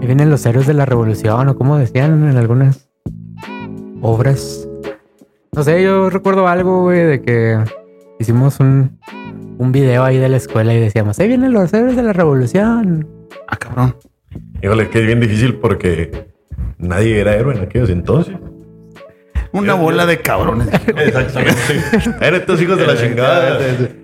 Y vienen los héroes de la revolución, o como decían en algunas obras. No sé, yo recuerdo algo, güey, de que hicimos un video ahí de la escuela y decíamos, ahí vienen los héroes de la revolución. Ah, cabrón. Híjole, que es bien difícil porque nadie era héroe en aquellos entonces. Una bola de cabrones. Exactamente. Eran estos hijos de la chingada.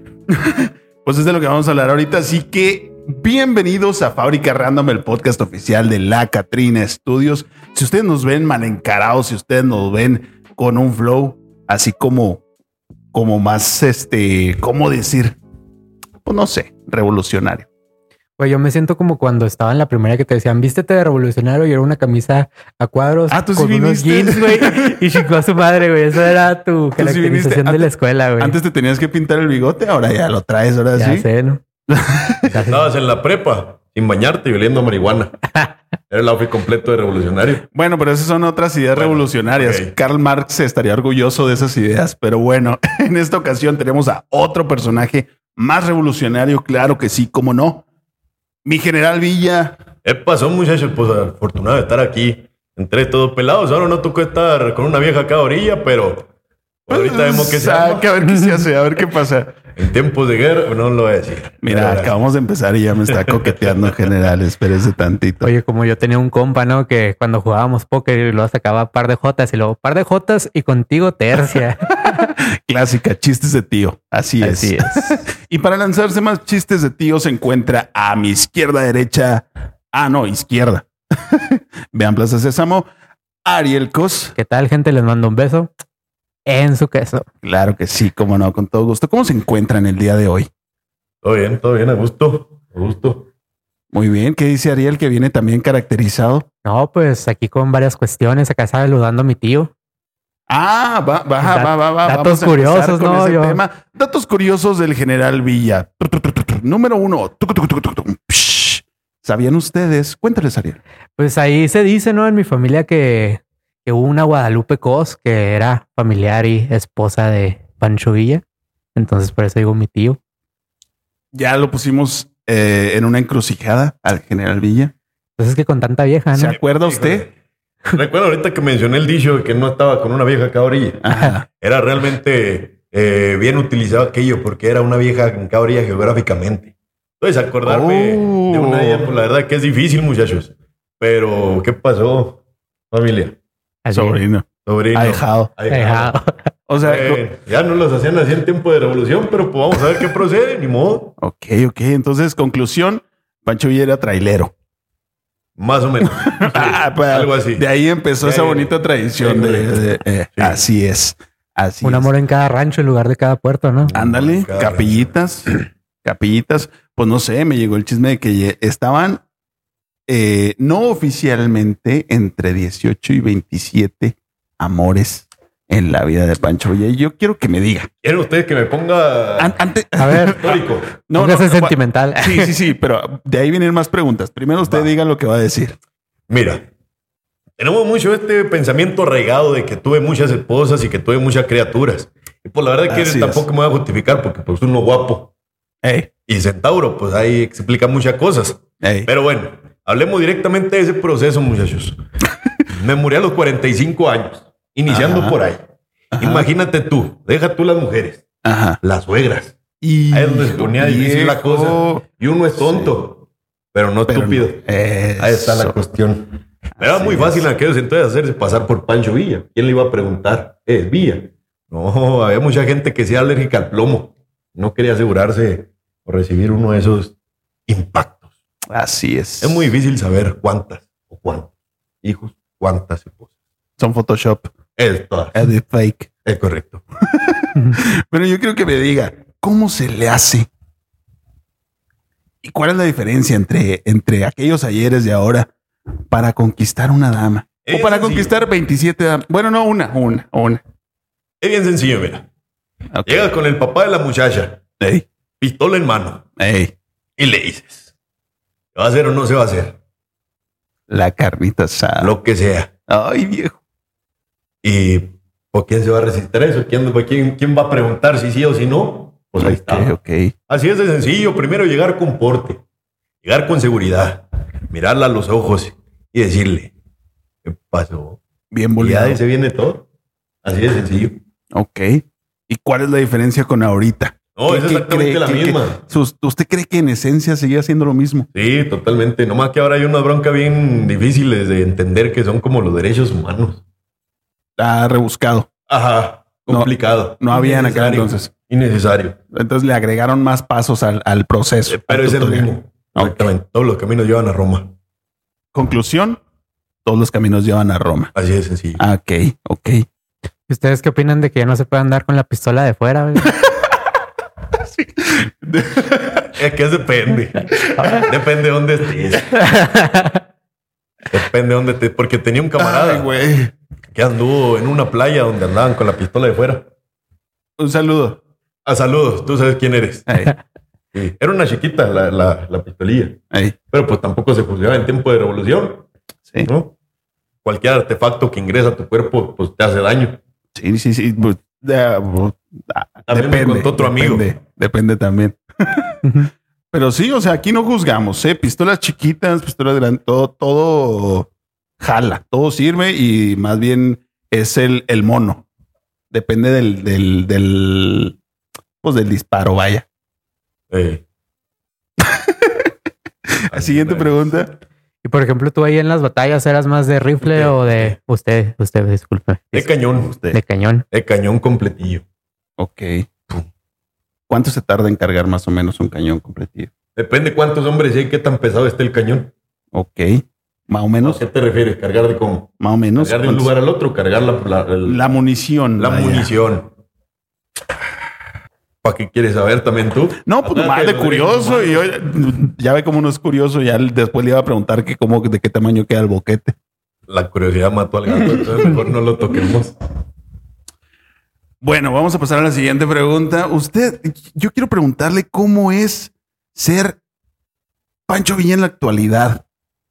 Pues es de lo que vamos a hablar ahorita. Así que bienvenidos a Fábrica Random, el podcast oficial de La Catrina Studios. Si ustedes nos ven mal encarados, si ustedes nos ven con un flow así como más, ¿cómo decir? Pues no sé, revolucionario. Pues yo me siento como cuando estaba en la primaria que te decían, vístete de revolucionario y era una camisa a cuadros ¿tú con sí unos viniste? jeans, güey, y chingó a su madre, güey. Eso era tu sí caracterización viniste? de la escuela, güey. Antes te tenías que pintar el bigote, ahora ya lo traes, ahora Ya sí. sé, ¿no? Estabas en la prepa sin bañarte y oliendo a marihuana. Era el outfit completo de revolucionario. Bueno, pero esas son otras ideas revolucionarias. ok. Karl Marx estaría orgulloso de esas ideas. Pero bueno, en esta ocasión tenemos a otro personaje más revolucionario. Claro que sí, cómo no. Mi general Villa. ¿Qué pasó, muchachos? Pues afortunado de estar aquí. Entré todos pelados. Ahora no tocó estar con una vieja acá a orilla, pero ahorita vemos que se arma. A ver qué se hace, a ver qué pasa. En tiempos de guerra, no lo voy a decir. Mira, Pero, acabamos de empezar y ya me está coqueteando general. Espérese tantito. Oye, como yo tenía un compa, ¿no? Que cuando jugábamos póker y luego sacaba par de jotas y luego par de jotas y contigo tercia. Clásica, chistes de tío. Así es. Así es. Y para lanzarse más chistes de tío se encuentra a mi izquierda, derecha. Ah, no, izquierda. Vean Plaza Sésamo. Ariel Cos. ¿Qué tal, gente? Les mando un beso en su queso. Claro que sí, cómo no, con todo gusto. ¿Cómo se encuentran el día de hoy? todo bien, a gusto. A gusto. Muy bien. ¿Qué dice Ariel que viene también caracterizado? No, pues aquí con varias cuestiones, acá saludando a mi tío. Ah, va. Datos Vamos a curiosos, empezar con ¿no? ese Yo- tema. Datos curiosos del general Villa. Número 1. ¿Sabían ustedes? Cuéntales, Ariel. Pues ahí se dice, ¿no? En mi familia que hubo una Guadalupe Cos que era familiar y esposa de Pancho Villa. Entonces por eso digo mi tío. Ya lo pusimos en una encrucijada al general Villa. Pues es que con tanta vieja, ¿Se ¿no? acuerda usted? Recuerdo ahorita que mencioné el dicho de que no estaba con una vieja acá a orilla. Ajá. Era realmente bien utilizado aquello porque era una vieja en cada orilla geográficamente. Entonces, acordarme de una de ellas, pues la verdad que es difícil, muchachos. Pero, ¿qué pasó, familia? Así. Sobrino. Sobrino. Ahijado. Ahijado. O sea, Ya no los hacían así en tiempo de revolución, pero pues vamos a ver qué procede, ni modo. ok. Entonces, conclusión, Pancho Villa era trailero. Más o menos. Sí, Pues, algo así. De ahí empezó esa bonita tradición. Sí. Así es. Así Un es. amor en cada rancho en lugar de cada puerto, ¿no? Ándale, Cada capillitas. Capillitas. Pues no sé, me llegó el chisme de que estaban no oficialmente entre 18 y 27 amores en la vida de Pancho Villa. Y yo quiero que me diga. ¿Quieren ustedes que me ponga Antes, A ver, histórico? póngase sentimental. Sí, pero de ahí vienen más preguntas. Primero usted Va. diga lo que va a decir. Mira, tenemos mucho este pensamiento arraigado de que tuve muchas esposas y que tuve muchas criaturas. Y pues la verdad que Así tampoco me voy a justificar porque pues uno guapo Ey, y centauro, pues ahí explica muchas cosas. ey. Pero bueno, hablemos directamente de ese proceso, muchachos. Me morí a los 45 años, iniciando Ajá. por ahí. Ajá. Imagínate tú, deja tú las mujeres, Ajá. las suegras. Y Ahí es donde se ponía difícil la cosa. Y uno es tonto, pero no estúpido. Ahí está la cuestión. Era Así muy es. fácil en aquellos entonces hacerse pasar por Pancho Villa. ¿Quién le iba a preguntar? ¿Es Villa? No, había mucha gente que sea alérgica al plomo. No quería asegurarse o recibir uno de esos impactos. Así es. Es muy difícil saber cuántas o cuántos hijos, cuántas esposas. Son Photoshop. Es todas. Edit fake. Es correcto. Pero yo quiero que me diga, ¿cómo se le hace? ¿Y cuál es la diferencia entre aquellos ayeres de ahora para conquistar una dama? Es O para sencillo. conquistar 27 damas. Bueno, no, una. Es bien sencillo, mira. Ok. Llegas con el papá de la muchacha, Ey, pistola en mano, ey, y le dices, ¿se va a hacer o no se va a hacer? la carnita asada. Lo que sea. Ay, viejo. ¿Y por quién se va a resistir a eso? ¿Quién va a preguntar si sí o si no? Pues ahí está. Ok. Así es de sencillo. Primero llegar con porte, llegar con seguridad, mirarla a los ojos y decirle, ¿qué pasó? Bien Y ya boleado. de se viene todo. Así de sencillo. Ok. ¿Y cuál es la diferencia con ahorita? No, es exactamente la misma. ¿Usted cree que en esencia sigue haciendo lo mismo? Sí, totalmente. Nomás que ahora hay unas broncas bien difíciles de entender que son como los derechos humanos. Está rebuscado. Ajá, complicado. No había en aquel Innecesario. entonces. Innecesario. Entonces le agregaron más pasos al proceso. Pero al es el tutorial. mismo. Exactamente. Todos los caminos llevan a Roma. Conclusión, todos los caminos llevan a Roma. Así de sencillo. Ah, ok. ¿Y ustedes qué opinan de que ya no se puede andar con la pistola de fuera, güey? Es que depende. Depende de dónde estés. Depende de dónde estés. Porque tenía un camarada Ay, güey. que anduvo en una playa donde andaban con la pistola de fuera. Un saludo. Ah, saludos. Tú sabes quién eres. Ey, Sí. Era una chiquita la pistolilla. ey, Pero pues tampoco se funcionaba en tiempo de revolución. sí. ¿No? Cualquier artefacto que ingresa a tu cuerpo pues te hace daño. Sí. Pues, También me contó otro amigo. Depende también. Pero sí, o sea, aquí no juzgamos, ¿eh? Pistolas chiquitas, pistolas grandes, todo jala, todo sirve y más bien es el mono. Depende del disparo, vaya. Siguiente pregunta. Y por ejemplo, tú ahí en las batallas eras más de rifle o de usted, disculpe. De cañón. De cañón. De cañón completillo. Ok. ¿Cuánto se tarda en cargar más o menos un cañón completillo? Depende cuántos hombres hay, qué tan pesado esté el cañón. Ok. Más o ¿A menos. qué te refieres? ¿Cargar de cómo? Más o menos. ¿Cargar de un lugar al otro? ¿Cargar La munición. la vaya. munición? ¿Para qué quieres saber también tú? No, pues más de curioso. Y yo, ya ve cómo uno es curioso. Ya después le iba a preguntar que de qué tamaño queda el boquete. La curiosidad mató al gato, entonces mejor no lo toquemos. Bueno, vamos a pasar a la siguiente pregunta. Yo quiero preguntarle cómo es ser Pancho Villa en la actualidad.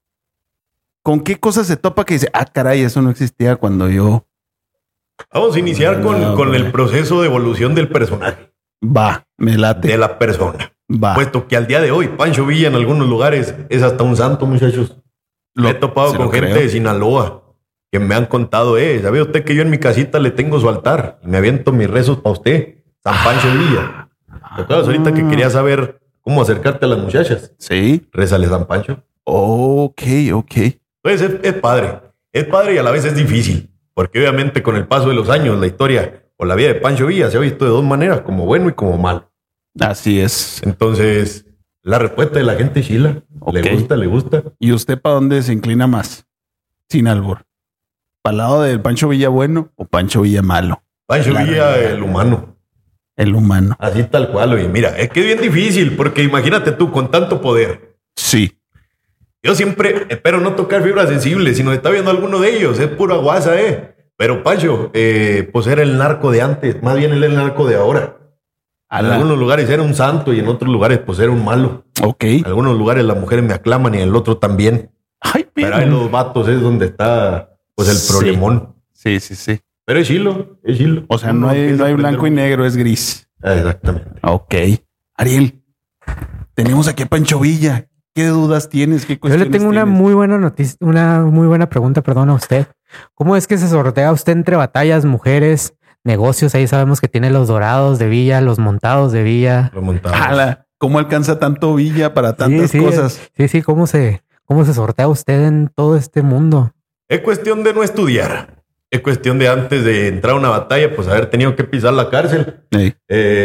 ¿Con qué cosas se topa que dice, caray, eso no existía cuando yo... Vamos a iniciar con el proceso de evolución del personaje, Va, me late. de la persona. Va. Puesto que al día de hoy, Pancho Villa en algunos lugares es hasta un santo, muchachos. Lo- He topado se con lo gente creo. de Sinaloa que me han contado, ¿sabe usted que yo en mi casita le tengo su altar y me aviento mis rezos para usted? San Pancho Villa. ¿Te acuerdas ahorita que quería saber cómo acercarte a las muchachas? Sí. Rézale San Pancho. Ok. Entonces es padre. Es padre y a la vez es difícil. Porque obviamente con el paso de los años, la historia o la vida de Pancho Villa se ha visto de dos maneras, como bueno y como malo. Así es. Entonces, la respuesta de la gente es chila. Ok. Le gusta. ¿Y usted para dónde se inclina más? Sin albur. ¿Para el lado del Pancho Villa bueno o Pancho Villa malo? Pancho La Villa, realidad. el humano. El humano. Así tal cual, oye. Mira, es que es bien difícil porque imagínate tú con tanto poder. Sí. Yo siempre espero no tocar fibras sensibles. Si nos está viendo alguno de ellos, es pura guasa, Pero Pancho, pues era el narco de antes. Más bien él era el narco de ahora. En algunos lugares era un santo y en otros lugares pues era un malo. Ok. En algunos lugares las mujeres me aclaman y en el otro también. Ay, Pero en los vatos es donde está pues el Sí. problemón. Sí. Pero es chilo, es chilo. O sea, Uno no hay empieza a blanco y aprender. negro, es gris. Exactamente. Ok. Ariel, tenemos aquí a Pancho Villa. ¿Qué dudas tienes? ¿Qué Yo le cuestiones tengo una tienes? muy buena noticia, una muy buena pregunta, perdón, a usted. ¿Cómo es que se sortea usted entre batallas, mujeres, negocios? Ahí sabemos que tiene los dorados de Villa, los montados de Villa. Lo montamos. Ala, ¿cómo alcanza tanto Villa para tantas Sí, cosas? Sí, ¿cómo se sortea usted en todo este mundo? Es cuestión de no estudiar. Es cuestión de antes de entrar a una batalla, pues haber tenido que pisar la cárcel. Ey,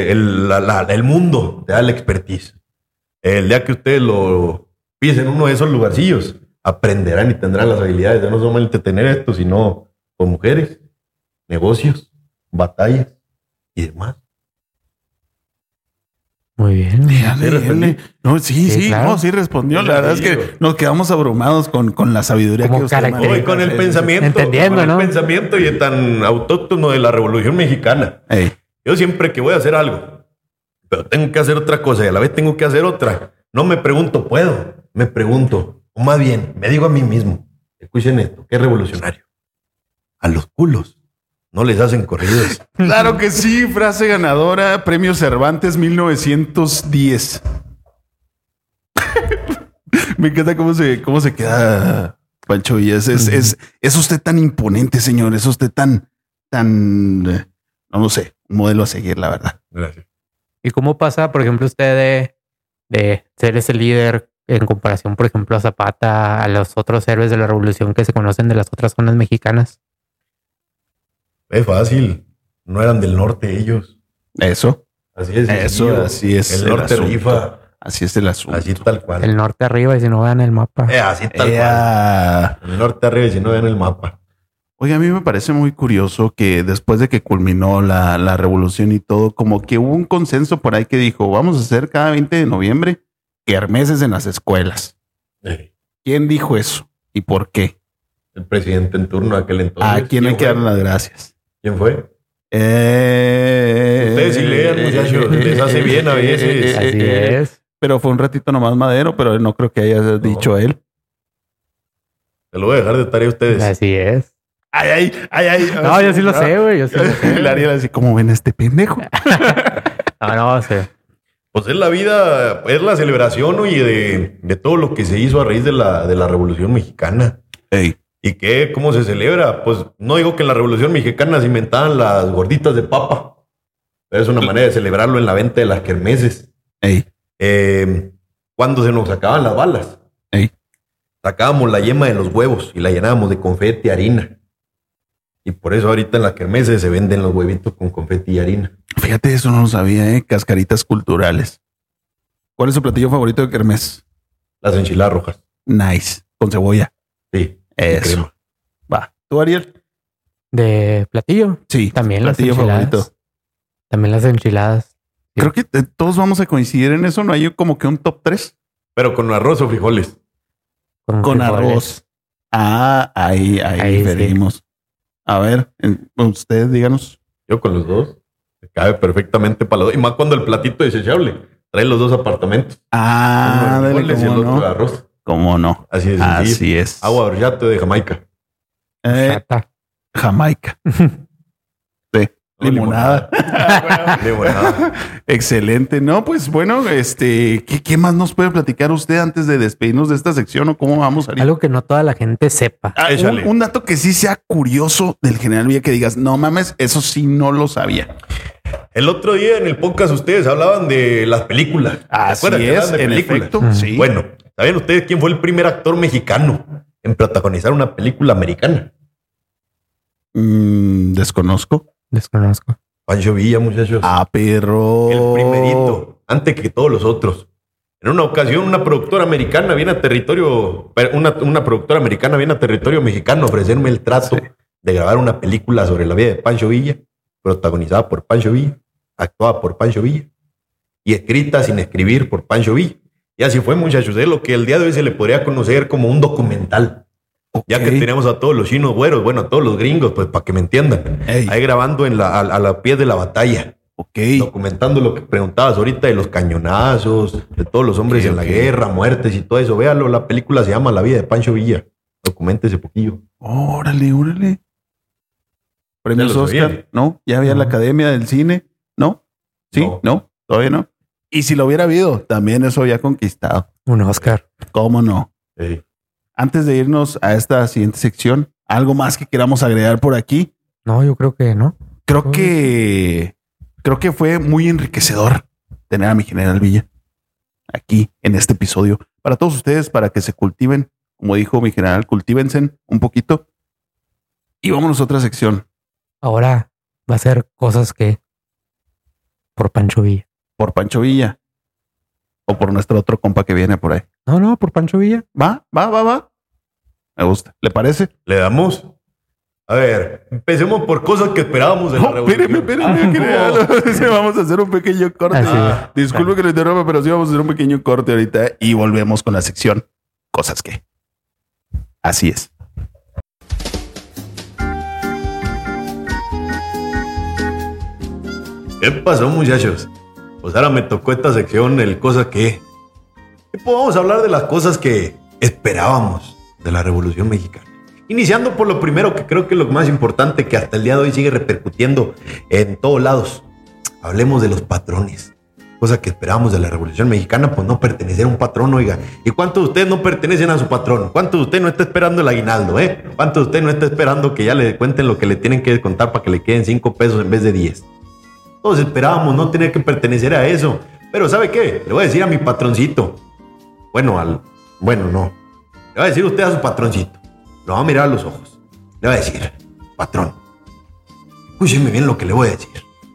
El mundo te da la expertise. El día que ustedes lo pisen en uno de esos lugarcillos, aprenderán y tendrán las habilidades de no solamente tener esto, sino con mujeres, negocios, batallas y demás. Muy bien. Dale. respondí. No, sí, Sí, claro. no, sí respondió. La verdad es que Sencillo. nos quedamos abrumados con la sabiduría Como que usted característica. maneja. Hoy con el Sí, pensamiento, Entendiendo, con el ¿no? pensamiento y tan autóctono de la Revolución Mexicana. sí. Ey, Yo siempre que voy a hacer algo, pero tengo que hacer otra cosa y a la vez tengo que hacer otra, no me pregunto, ¿puedo? Me pregunto, o más bien, me digo a mí mismo, escuchen esto, qué revolucionario. A los culos no les hacen corridos. Claro que sí, frase ganadora, Premio Cervantes 1910. Me encanta cómo se queda Pancho Villa, es usted tan imponente, señor. Es usted tan, no sé, un modelo a seguir, la verdad. Gracias. ¿Y cómo pasa, por ejemplo, usted de ser ese líder en comparación, por ejemplo, a Zapata, a los otros héroes de la revolución que se conocen de las otras zonas mexicanas? Es fácil. No eran del norte ellos. Eso. Así es. Eso, así es. El norte rifa. Así es el asunto. Así tal cual. El norte arriba y si no vean el mapa. Así tal cual. El norte arriba y si no vean el mapa. Oye, a mí me parece muy curioso que después de que culminó la revolución y todo, como que hubo un consenso por ahí que dijo, vamos a hacer cada 20 de noviembre kermeses en las escuelas. ¿Quién dijo eso? ¿Y por qué? El presidente en turno aquel entonces. ¿A quién hay que dar las gracias? ¿Quién fue? Ustedes sí lean, muchachos. Les hace bien a veces. Así es. Pero fue un ratito nomás Madero, pero no creo que haya dicho él. Se lo voy a dejar de tarea a ustedes. Así es. Ay. No, yo sí lo sé, güey. Yo sí lo sé. El Ariel así, ¿cómo ven a este pendejo? No sé. Pues es la vida, es la celebración, oye, de todo lo que se hizo a raíz de la Revolución Mexicana. Ey. ¿Y qué? ¿Cómo se celebra? Pues no digo que en la Revolución Mexicana se inventaban las gorditas de papa. Pero es una manera de celebrarlo en la venta de las kermeses. Ey. Cuando se nos sacaban las balas. Ey. Sacábamos la yema de los huevos y la llenábamos de confeti y harina. Y por eso ahorita en las kermeses se venden los huevitos con confeti y harina. Fíjate, eso no lo sabía, Cascaritas culturales. ¿Cuál es su platillo favorito de kermés? Las enchiladas rojas. Nice. Con cebolla. Sí. Eso. Crema. Va. ¿Tú, Ariel? ¿De platillo? Sí. También las platillo enchiladas. favorito. También las enchiladas. Sí. Creo que todos vamos a coincidir en eso. No hay como que un top 3. Pero con arroz o frijoles. Con frijoles. arroz. Ahí Ahí diferimos. Sí. A ver, ustedes díganos. Yo con los dos. Se cabe perfectamente para los dos. Y más cuando el platito desechable trae los dos apartamentos. Uno de frijoles y el otro de arroz. ¿Cómo no? Así es. Así es. Agua de horchata de Jamaica. Jamaica. Sí. Limonada. Limonada. Excelente. No, pues bueno, ¿qué más nos puede platicar usted antes de despedirnos de esta sección o cómo vamos a ir? Algo que no toda la gente sepa. Un dato que sí sea curioso del general Villa, que digas, no mames, eso sí no lo sabía. El otro día en el podcast ustedes hablaban de las películas. Así es, en efecto. Sí. Bueno, ¿saben ustedes quién fue el primer actor mexicano en protagonizar una película americana? Desconozco. Pancho Villa, muchachos. Perro. El primerito, antes que todos los otros. En una ocasión, una productora americana viene a territorio mexicano a ofrecerme el trato de grabar una película sobre la vida de Pancho Villa, protagonizada por Pancho Villa, actuada por Pancho Villa y escrita sin escribir por Pancho Villa. Y así fue, muchachos. Es lo que el día de hoy se le podría conocer como un documental. Ya que tenemos a todos los chinos güeros, bueno, a todos los gringos, pues para que me entiendan. Ahí grabando a la pie de la batalla. Documentando lo que preguntabas ahorita de los cañonazos, de todos los hombres en la guerra, muertes y todo eso. Véalo, la película se llama La vida de Pancho Villa. Documéntese poquillo. Órale. ¿Premios Oscar? ¿No? ¿Ya había la Academia del Cine? ¿No? ¿Sí? ¿No? ¿Todavía no? Y si lo hubiera habido, también eso había conquistado. Un Oscar. ¿Cómo no? Sí. Antes de irnos a esta siguiente sección, ¿algo más que queramos agregar por aquí? No, yo creo que no. Creo que fue muy enriquecedor tener a mi general Villa aquí en este episodio. Para todos ustedes, para que se cultiven, como dijo mi general, cultívense un poquito. Y vámonos a otra sección. Ahora va a ser cosas que por Pancho Villa. Por Pancho Villa. O por nuestro otro compa que viene por ahí. No, por Pancho Villa. Va. Me gusta. ¿Le parece? ¿Le damos? A ver, empecemos por cosas que esperábamos de la revolución. Espérame. Vamos a hacer un pequeño corte. Disculpe que lo interrumpa, pero sí vamos a hacer un pequeño corte ahorita y volvemos con la sección cosas que. Así es. ¿Qué pasó, muchachos? Pues ahora me tocó esta sección, el cosa que... Vamos a hablar de las cosas que esperábamos de la Revolución Mexicana. Iniciando por lo primero, que creo que es lo más importante, que hasta el día de hoy sigue repercutiendo en todos lados. Hablemos de los patrones. cosa que esperábamos de la Revolución Mexicana, pues no pertenecer a un patrón, oiga. ¿Y cuántos de ustedes no pertenecen a su patrón? ¿Cuántos de ustedes no está esperando el aguinaldo, ¿Cuántos de ustedes no está esperando que ya le cuenten lo que le tienen que contar para que le queden 5 pesos en vez de 10? Todos esperábamos no tener que pertenecer a eso. Pero ¿sabe qué? Le voy a decir a mi patroncito. Bueno, no. Le va a decir usted a su patroncito. Lo va a mirar a los ojos. Le va a decir, patrón, escúcheme bien lo que le voy a decir.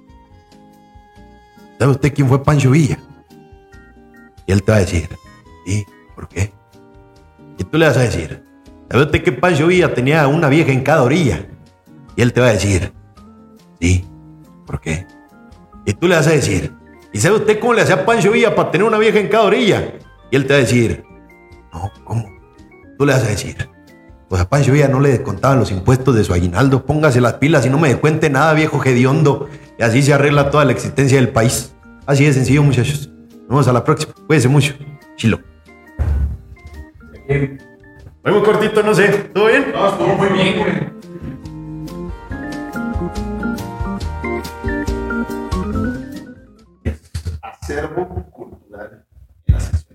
¿Sabe usted quién fue Pancho Villa? Y él te va a decir, ¿sí? ¿Por qué? Y tú le vas a decir, ¿sabe usted que Pancho Villa tenía una vieja en cada orilla? Y él te va a decir, ¿sí? ¿Por qué? Y tú le vas a decir, ¿y sabe usted cómo le hacía Pancho Villa para tener una vieja en cada orilla? Y él te va a decir, no, ¿cómo? Tú le vas a decir, pues a Pancho Villa no le descontaban los impuestos de su aguinaldo. Póngase las pilas y no me descuente nada, viejo hediondo. Y así se arregla toda la existencia del país. Así de sencillo, muchachos. Nos vemos a la próxima. Cuídense mucho. Chilo. Muy cortito, no sé. ¿Todo bien? No, estuvo muy bien, güey. Acervo cultural en la sección.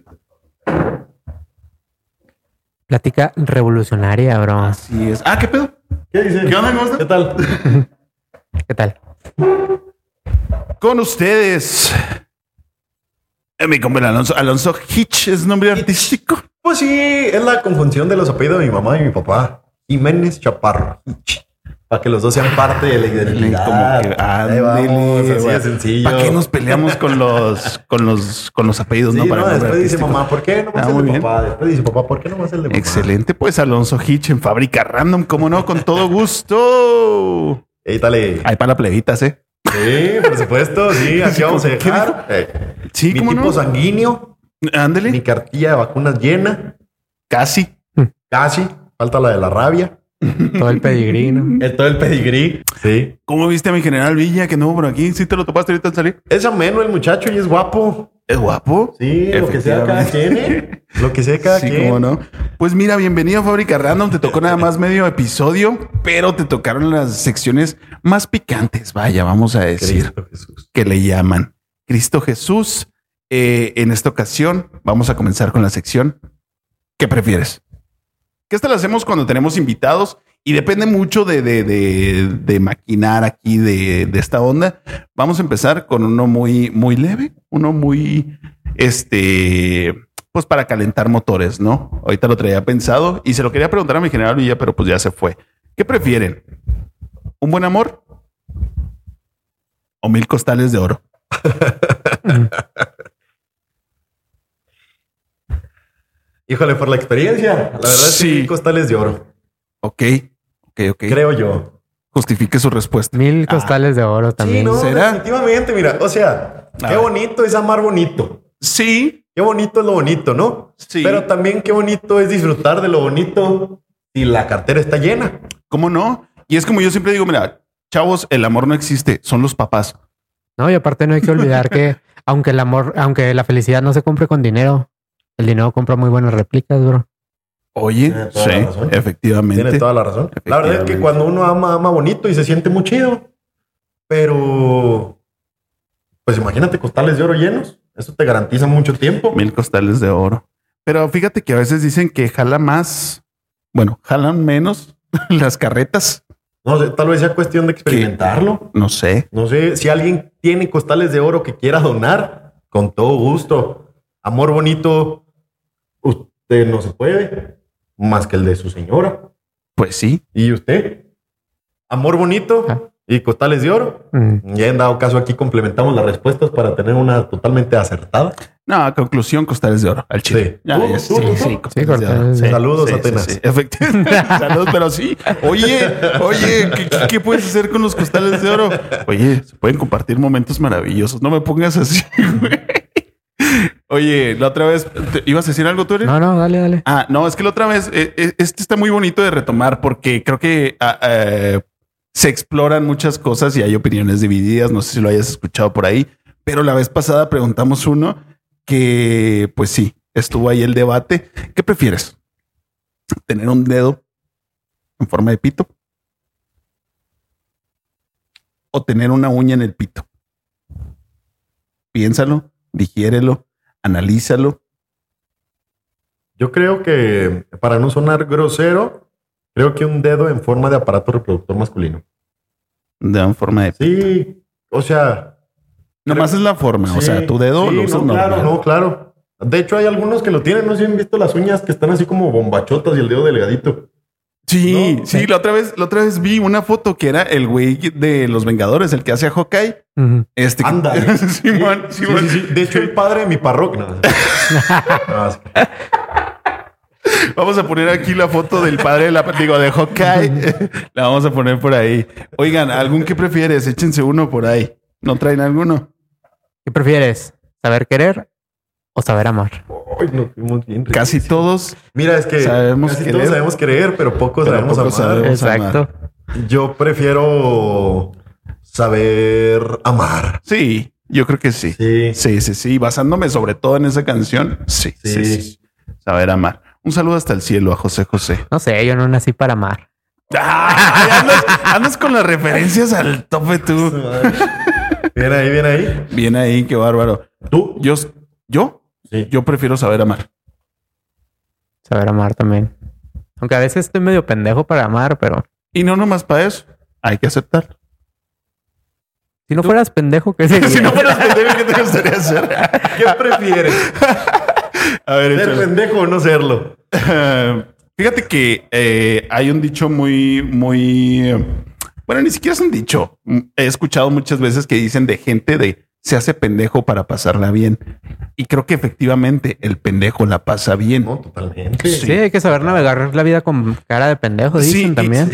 Plática revolucionaria, bro. Así es. ¿Qué pedo? ¿Qué dice? ¿Qué onda? ¿Cómo está? ¿Qué tal? ¿Qué tal? Con ustedes, mi compa Alonso Hitch es nombre artístico. Pues sí, es la conjunción de los apellidos de mi mamá y mi papá. Jiménez Chaparro Hitch. Para que los dos sean parte de la identidad. Como que Ahí vamos, así de sencillo. ¿Para qué nos peleamos con los apellidos? Sí, no, para el nombre después dice artístico. mamá, ¿por qué no va a ser muy de bien. papá? Después dice papá, ¿por qué no va a ser de mamá? Excelente, pues Alonso Hitch en Fábrica Random, cómo no, con todo gusto. Ey, dale. Hay para plebitas, ¿eh? Sí, por supuesto, sí, aquí vamos a ¿Qué dejar. Sí, Mi cómo tipo no. sanguíneo, mi Ándele, cartilla de vacunas llena, casi. casi, falta la de la rabia, Todo el pedigrí, ¿no? todo el pedigrí. Sí. ¿Cómo viste a mi general Villa que anduvo por aquí? ¿Sí te lo topaste ahorita al salir? Es ameno el muchacho y es guapo. ¿Es guapo? Sí, lo que sea cada quien, ¿eh? Lo que sea cada Sí, quien. cómo no. Pues mira, bienvenido a Fábrica Random. Te tocó nada más medio episodio, pero te tocaron las secciones más picantes. Vaya, vamos a decir Cristo Jesús. que le llaman Cristo Jesús. En esta ocasión vamos a comenzar con la sección ¿qué prefieres? Que esta la hacemos cuando tenemos invitados y depende mucho de maquinar aquí de esta onda. Vamos a empezar con uno muy, muy leve, uno muy, pues para calentar motores, ¿no? Ahorita lo traía pensado y se lo quería preguntar a mi general Villa, pero pues ya se fue. ¿Qué prefieren? ¿Un buen amor o 1000 costales de oro? Híjole, por la experiencia. La verdad es que Sí. 1000 costales de oro. Ok. Creo yo. Justifique su respuesta. 1000 costales de oro también. Sí, no, ¿Será? definitivamente, mira. O sea, A qué ver. bonito es amar bonito. Sí, Qué bonito es lo bonito, ¿no? Sí. Pero también qué bonito es disfrutar de lo bonito si la cartera está llena. ¿cómo no? Y es como yo siempre digo, mira, chavos, el amor no existe, son los papás. No, y aparte no hay que olvidar que aunque el amor, aunque la felicidad no se compre con dinero, el dinero compra muy buenas réplicas, bro. Oye, Tiene toda sí, la razón. efectivamente. Tienes toda la razón. La verdad es que Efectivamente. cuando uno ama, ama bonito y se siente muy chido. Pero, pues imagínate costales de oro llenos. Eso te garantiza mucho tiempo. 1000 costales de oro. Pero fíjate que a veces dicen que jala más, bueno, jalan menos las carretas. No sé, tal vez sea cuestión de experimentarlo. No sé. No sé, si alguien tiene costales de oro que quiera donar, con todo gusto. Amor bonito, usted no se puede, más que el de su señora. Pues sí. ¿Y usted? Amor bonito Ah. y costales de oro. Ya en dado caso aquí complementamos las respuestas para tener una totalmente acertada. No, conclusión, costales de oro al chile. Sí. Ya, ¿Tú? ya, ¿Tú? ¿Tú? sí, costales de oro. costales de oro. Saludos, Atenas. Efectivamente. Saludos, pero sí. Oye, ¿qué puedes hacer con los costales de oro? Oye, se pueden compartir momentos maravillosos. No me pongas así, güey. Oye, la otra vez, ¿ibas a decir algo tú, Eren? No, dale. No, es que la otra vez, este está muy bonito de retomar porque creo que se exploran muchas cosas y hay opiniones divididas. No sé si lo hayas escuchado por ahí, pero la vez pasada preguntamos uno que, pues sí, estuvo ahí el debate. ¿Qué prefieres? ¿Tener un dedo en forma de pito o tener una uña en el pito? Piénsalo, digiérelo, analízalo. Yo creo que, para no sonar grosero, creo que un dedo en forma de aparato reproductor masculino. De una forma de... Sí, o sea... Nomás es la forma, o sea, tu dedo lo usas normal. Claro, no, claro. De hecho, hay algunos que lo tienen. No sé si han visto las uñas que están así como bombachotas y el dedo delgadito. Sí, No, sí, la otra vez vi una foto que era el güey de los Vengadores, el que hace a Hawkeye. Anda. Simón, Simón. Sí. De hecho, el padre de mi parroquia. Vamos a poner aquí la foto del padre de de Hawkeye. La vamos a poner por ahí. Oigan, ¿algún que prefieres? Échense uno por ahí. ¿No traen alguno? ¿Qué prefieres? ¿Saber querer o saber amar? Ay, nos fuimos bien Casi riquísimos. todos. Mira, es que sabemos casi querer, todos sabemos querer, pero pocos pero sabemos pocos amar. sabemos. Exacto. Yo prefiero saber amar. Sí, yo creo que sí. Sí. Sí. Basándome sobre todo en esa canción. Sí. Saber amar. Un saludo hasta el cielo a José José. No sé, yo no nací para amar. Andas con las referencias al tope tú. Bien ahí. Bien ahí, qué bárbaro. ¿Tú? ¿Yo? Sí. Yo prefiero saber amar. Saber amar también. Aunque a veces estoy medio pendejo para amar, pero... Y no nomás para eso. Hay que aceptarlo. Si no fueras pendejo, ¿qué sería? Si no fueras pendejo, ¿qué te gustaría hacer? ¿Qué prefieres? A ver, ¿Ser pendejo o no serlo? Fíjate que hay un dicho muy... Bueno, ni siquiera es un dicho. He escuchado muchas veces que dicen de gente de se hace pendejo para pasarla bien. Y creo que efectivamente el pendejo la pasa bien. No, totalmente. Sí, hay que saber navegar la vida con cara de pendejo, dicen también.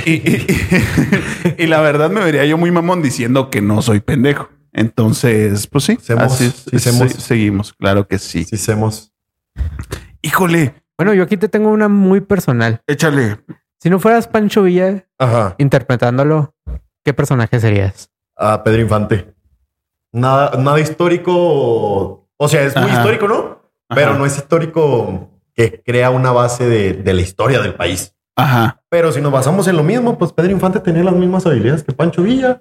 Y la verdad me vería yo muy mamón diciendo que no soy pendejo. Entonces, pues sí, seguimos. Claro que sí. Sí, hacemos. Híjole. Bueno, yo aquí te tengo una muy personal. Échale. Si no fueras Pancho Villa interpretándolo, ¿qué personaje serías? A Pedro Infante. Nada histórico. O sea, es muy histórico, ¿no? Pero no es histórico que crea una base de la historia del país. Ajá. Pero si nos basamos en lo mismo, pues Pedro Infante tenía las mismas habilidades que Pancho Villa.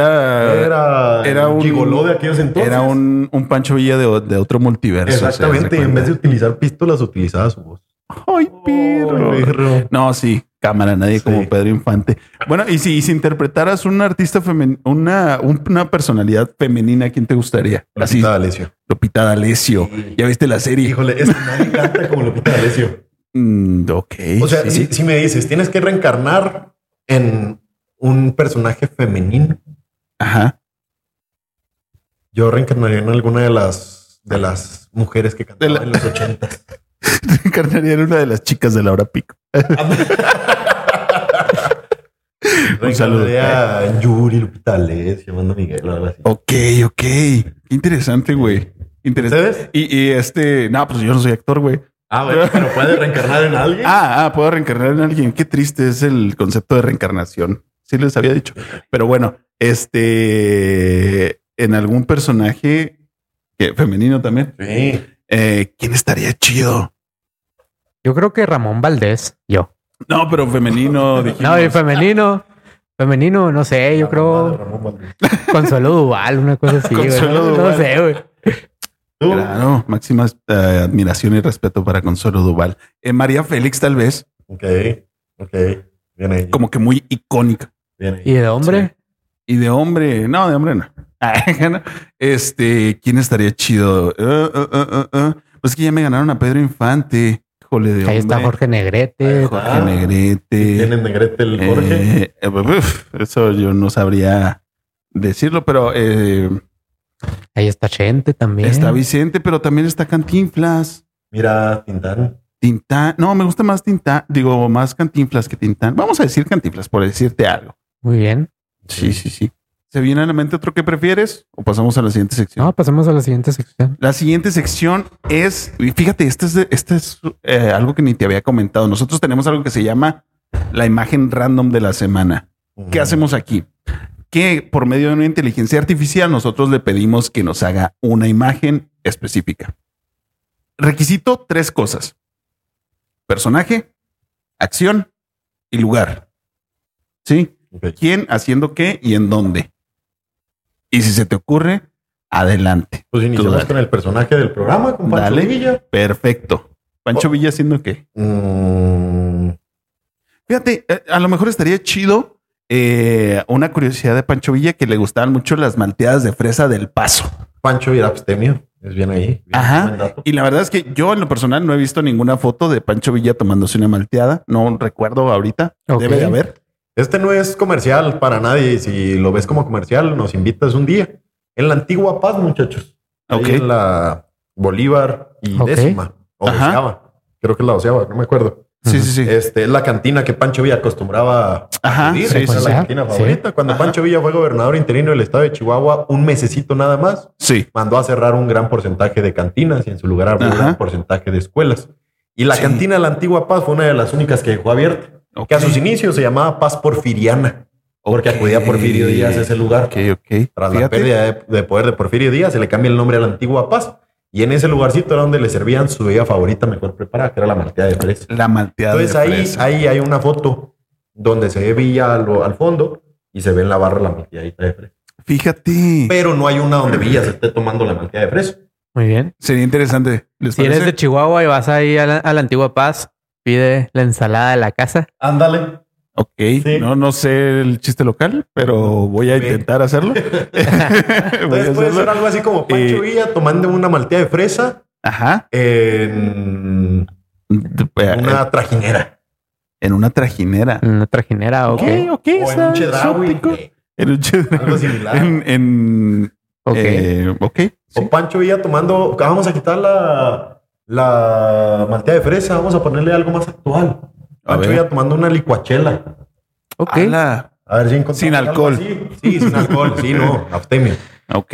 Era un gigoló de aquellos entonces. Era un Pancho Villa de otro multiverso. Exactamente. En vez de utilizar pistolas, utilizaba su voz. Ay, perro. No, sí, cámara, nadie como Pedro Infante. Bueno, y si interpretaras un artista una personalidad femenina, ¿quién te gustaría? Lupita D'Alessio. Lupita D'Alessio. Sí. ¿Ya viste la serie? Híjole, es que nadie canta como Lupita D'Alessio. Ok. O sea, si me dices, tienes que reencarnar en un personaje femenino. Ajá. Yo reencarnaría en alguna de las mujeres que cantaban en los 80. Reencarnaría en una de las chicas de la hora pico. Un saludo a Yuri, Lupita D'Alessio, Amanda Miguel, algo así. Ok. Qué interesante, güey. ¿Ustedes? No, pues yo no soy actor, güey. Bueno, pero ¿puedes reencarnar en alguien? Puedo reencarnar en alguien. Qué triste es el concepto de reencarnación. Sí les había dicho. Pero bueno, en algún personaje femenino también. Sí. ¿Quién estaría chido? Yo creo que Ramón Valdés, yo. No, pero femenino. No, y femenino, no sé, yo creo Consuelo Duval, una cosa así. Consuelo Duval. No sé, güey. Claro, máxima admiración y respeto para Consuelo Duval. María Félix, tal vez. Ok. Bien ahí. Como que muy icónica. Bien ahí. ¿Y de hombre? Sí. Y de hombre, no. ¿Quién estaría chido? Pues que ya me ganaron a Pedro Infante. Jole, de ahí hombre. está Jorge Negrete. Negrete. ¿Tienen Negrete el Jorge? Eso yo no sabría decirlo, pero ahí está Chente también. está Vicente, pero también está Cantinflas. Mira, Tintán. No, me gusta más más Cantinflas que Tintán. Vamos a decir Cantinflas por decirte algo. Muy bien. Sí. ¿Se viene a la mente otro que prefieres o pasamos a la siguiente sección? No, pasemos a la siguiente sección. La siguiente sección es, fíjate, este es algo que ni te había comentado. Nosotros tenemos algo que se llama la imagen random de la semana. ¿Qué hacemos aquí? Que por medio de una inteligencia artificial nosotros le pedimos que nos haga una imagen específica. Requisito 3 cosas: personaje, acción y lugar. ¿Sí? Okay. ¿Quién haciendo qué y en dónde? Y si se te ocurre Adelante. Pues iniciamos dale. con el personaje del programa, con Pancho Dale. Villa. Perfecto. Pancho Villa haciendo qué? Fíjate, a lo mejor estaría chido una curiosidad de Pancho Villa, que le gustaban mucho las malteadas de fresa del Paso. Pancho Villa abstemio. Es bien ahí. Bien, Ajá. buen dato. Y la verdad es que yo en lo personal no he visto ninguna foto de Pancho Villa tomándose una malteada. No recuerdo ahorita. Ok. Debe de haber. Este no es comercial para nadie. Si lo ves como comercial, nos invitas un día. En la antigua Paz, muchachos. Ahí Ok. en la Bolívar y Ok. décima. O Ajá. doceava. Creo que es la doceava, no me acuerdo. Sí, sí, sí. Es la cantina que Pancho Villa acostumbraba a Ajá, acudir. sí, Esa sí, era sí. la cantina Sí. favorita. Cuando Ajá. Pancho Villa fue gobernador interino del estado de Chihuahua, un mesecito nada más, Sí. mandó a cerrar un gran porcentaje de cantinas y en su lugar abrió un Ajá. gran porcentaje de escuelas. Y la Sí. cantina de la antigua Paz fue una de las únicas que dejó abierta. Ok. Que a sus inicios se llamaba Paz Porfiriana. Porque Ok. acudía Porfirio Díaz a ese lugar. Ok, ok. Tras la Fíjate. pérdida de poder de Porfirio Díaz, se le cambia el nombre a la antigua Paz. Y en ese lugarcito era donde le servían su bebida favorita mejor preparada, que era la malteada de fresa. La malteada Entonces de ahí, fresa. ahí hay una foto donde se ve Villa al fondo y se ve en la barra la malteadita de fresa. Fíjate. Pero no hay una donde Villa se esté tomando la malteada de fresa. Muy bien. Sería interesante. ¿Les Si eres parece? de Chihuahua y vas ahí a la Antigua Paz, pide la ensalada de la casa. Ándale. Ok. Sí. No sé el chiste local, pero voy a Sí. intentar hacerlo. Voy a Entonces puede ser hacerlo. algo así como Pancho Villa tomando una malteada de fresa Ajá. en una trajinera. En una trajinera. Una trajinera, ok. Ok. O en está un chedraui. exótico. En un chedraui. Algo similar. Ok. Ok. O Pancho Villa tomando... Vamos a quitar la malteada de fresa. Vamos a ponerle algo más actual. A Pancho ver. Villa tomando una licuachela. Ok. Ala. A ver si encontramos Sin algo alcohol. así. Sí, sin alcohol. Sí, no. Abstemio. Ok.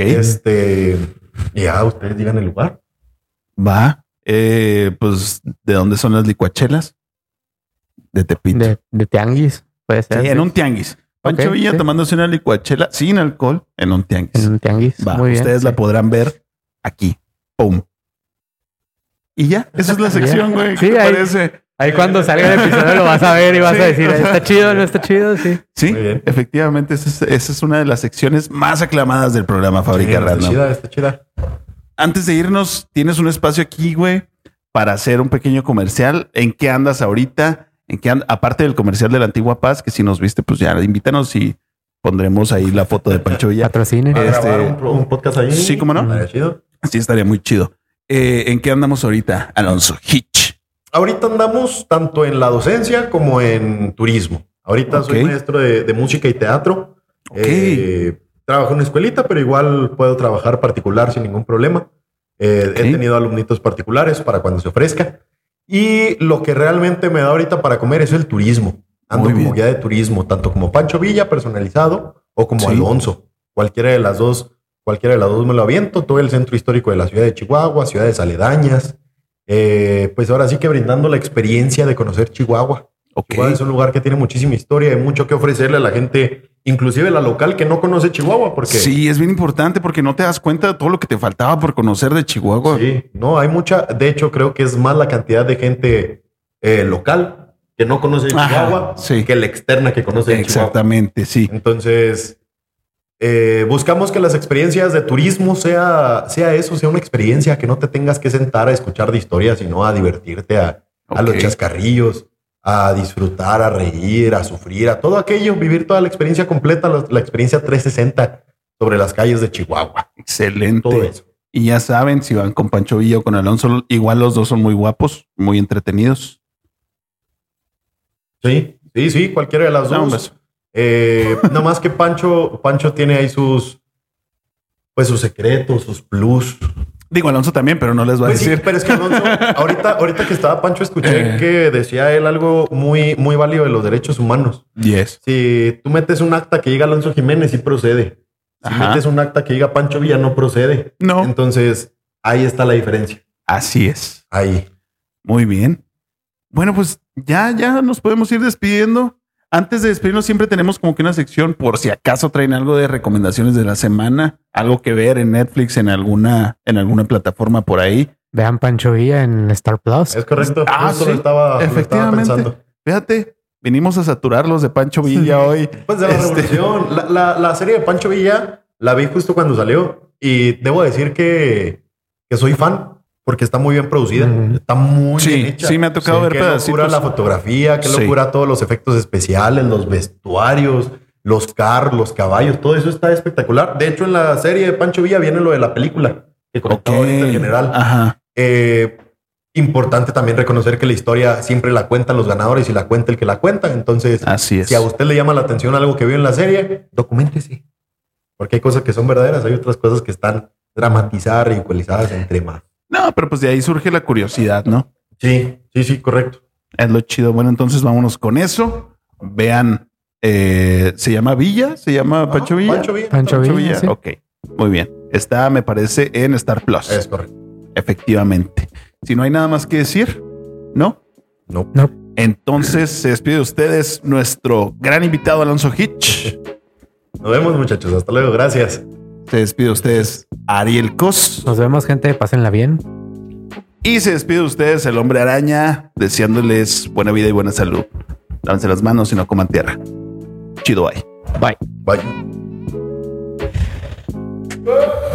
Ya, ustedes digan el lugar. Va. Pues, ¿de dónde son las licuachelas? De Tepito. De tianguis, puede ser. Sí, en un tianguis. Pancho Ok, Villa sí. tomándose una licuachela sin alcohol en un tianguis. En un tianguis. Va, Muy bien. ustedes la podrán ver aquí. ¡Pum! Y ya, esa es la sección, güey. Sí, ¿Qué te ahí- parece? Ahí cuando salga el episodio lo vas a ver y vas Sí. a decir, ¿está chido no está chido? Sí. Sí, Muy bien. efectivamente, esa es una de las secciones más aclamadas del programa Fábrica Está Random. chida, está chida. Antes de irnos, tienes un espacio aquí, güey, para hacer un pequeño comercial. ¿En qué andas ahorita? Aparte del comercial de la Antigua Paz, que si nos viste, pues ya invítanos y pondremos ahí la foto de Pancho Villa. Patrocine. ¿Va a Este- grabar un podcast ahí? Sí, ¿cómo no? Estaría chido. Sí, estaría muy chido. ¿En qué andamos ahorita, Alonso Hitch? Ahorita andamos tanto en la docencia como en turismo. Ahorita soy Ok. maestro de música y teatro. Ok. Trabajo en una escuelita, pero igual puedo trabajar particular sin ningún problema. He tenido alumnitos particulares para cuando se ofrezca. Y lo que realmente me da ahorita para comer es el turismo. Ando Muy como bien. guía de turismo, tanto como Pancho Villa personalizado o como Sí. Alonso. Cualquiera de las dos me lo aviento. Todo el centro histórico de la ciudad de Chihuahua, ciudades aledañas. Pues ahora sí que brindando la experiencia de conocer Chihuahua. Ok. Chihuahua es un lugar que tiene muchísima historia y mucho que ofrecerle a la gente, inclusive la local que no conoce Chihuahua, porque Sí, es bien importante porque no te das cuenta de todo lo que te faltaba por conocer de Chihuahua. sí, no hay mucha. De hecho, creo que es más la cantidad de gente local que no conoce de Ajá, Chihuahua sí. que la externa que conoce de Chihuahua. Exactamente, sí. Entonces, buscamos que las experiencias de turismo sea eso, sea una experiencia que no te tengas que sentar a escuchar de historias, sino a divertirte, a los Ok. chascarrillos, a disfrutar, a reír, a sufrir, a todo aquello, vivir toda la experiencia completa, la experiencia 360 sobre las calles de Chihuahua. Excelente. Todo eso. Y ya saben, si van con Pancho Villa o con Alonso, igual los dos son muy guapos, muy entretenidos. Sí, cualquiera de las No, dos. Nada más que Pancho tiene ahí sus secretos, sus plus. Digo, Alonso también, pero no les voy a Pues sí, decir. pero es que Alonso, ahorita que estaba Pancho, escuché que decía él algo muy, muy válido de los derechos humanos. Yes. Si tú metes un acta que diga Alonso Jiménez, sí procede. Si Ajá. metes un acta que diga Pancho Villa, no procede. No. Entonces, ahí está la diferencia. Así es. Ahí. Muy bien. Bueno, pues ya nos podemos ir despidiendo. Antes de despedirnos, siempre tenemos como que una sección por si acaso traen algo de recomendaciones de la semana, algo que ver en Netflix, en alguna plataforma por ahí. Vean Pancho Villa en Star Plus. Es correcto. Justo sí, lo estaba efectivamente. pensando. Fíjate, vinimos a saturarlos de Pancho Villa hoy. Pues de la revolución. La serie de Pancho Villa la vi justo cuando salió. Y debo decir que soy fan porque está muy bien producida. Está muy bien hecha. Sí, me ha tocado ver pedacitos. Qué locura la fotografía, qué locura todos los efectos especiales, los vestuarios, los carros, los caballos. Todo eso está espectacular. De hecho, en la serie de Pancho Villa viene lo de la película que comentaba ahorita el general. Ajá. Importante también reconocer que la historia siempre la cuentan los ganadores y la cuenta el que la cuenta. Entonces, así es. Si a usted le llama la atención algo que vio en la serie, documéntese. Porque hay cosas que son verdaderas, hay otras cosas que están dramatizadas, ridiculizadas entre más. No, pero pues de ahí surge la curiosidad, ¿no? Sí, correcto. Es lo chido. Bueno, entonces vámonos con eso. Vean, ¿se llama Villa? ¿Se llama Pancho Villa? Pancho Villa. Sí. Ok, muy bien. Está, me parece, en Star Plus. Es correcto. Efectivamente. Si no hay nada más que decir, ¿no? No. Entonces se despide de ustedes nuestro gran invitado Alonso Hitch. Nos vemos, muchachos. Hasta luego. Gracias. Se despide de ustedes Ariel Cos. Nos vemos, gente. Pásenla bien. Y se despide de ustedes el Hombre Araña, deseándoles buena vida y buena salud. Lávense las manos y no coman tierra. Chido, bye. Bye.